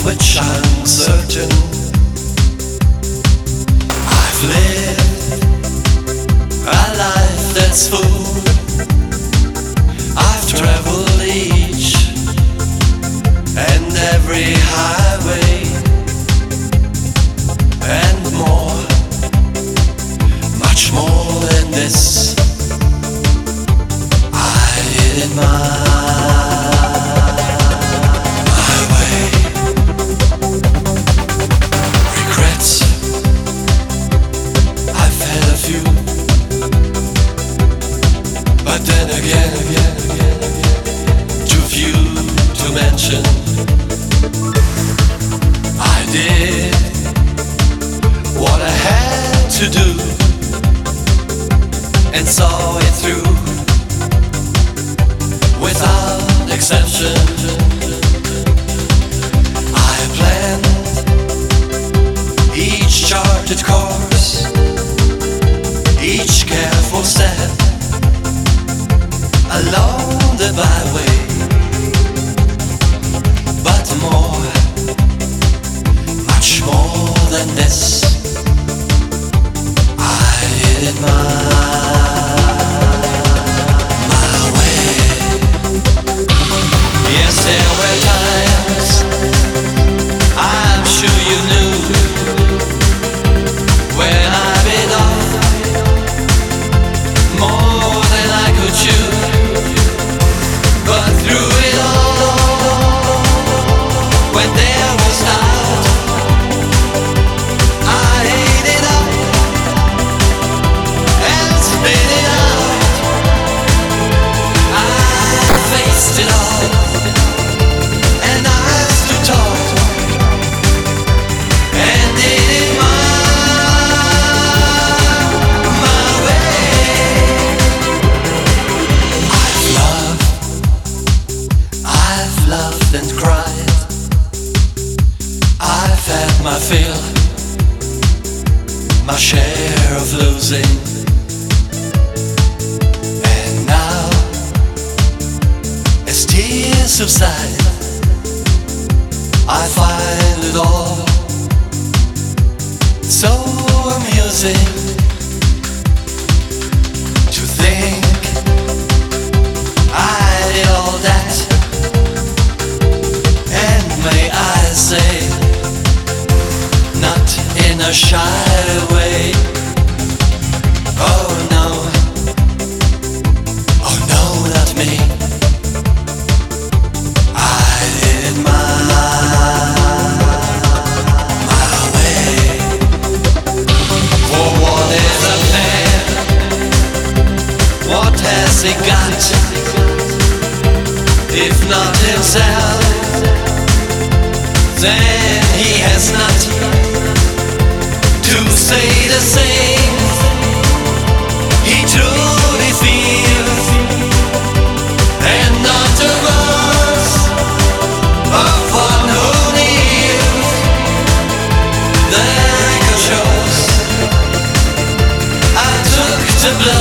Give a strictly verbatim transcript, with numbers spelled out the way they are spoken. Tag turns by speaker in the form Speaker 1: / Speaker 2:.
Speaker 1: which I'm certain. I've lived a life that's full. I've traveled each and every highway and more, much more than this. I did it my But then again, again, again, again, too few to mention. I did what I had to do and saw it through without exception. I planned each charted course, each careful step along the byway, but more, much more than this, I did it my, my way. Yes, there were times I'm sure you knew when I bit off more than I could chew. But through it all, when there was doubt, I ate it up and spit it out. I faced it all, and I stood tall and did it my, my way. I've loved I've loved and cried. I've had my fill, my share of losing. And now, as tears subside, I find it all so amusing to think I did all that. May I say, not in a shy way. Oh no, oh no, not me. I did it my, my way. For what is a man? What has he got, if not himself? Then he has not to say the same. He truly feels, and not the words of one who kneels. The anchor shows I took the blood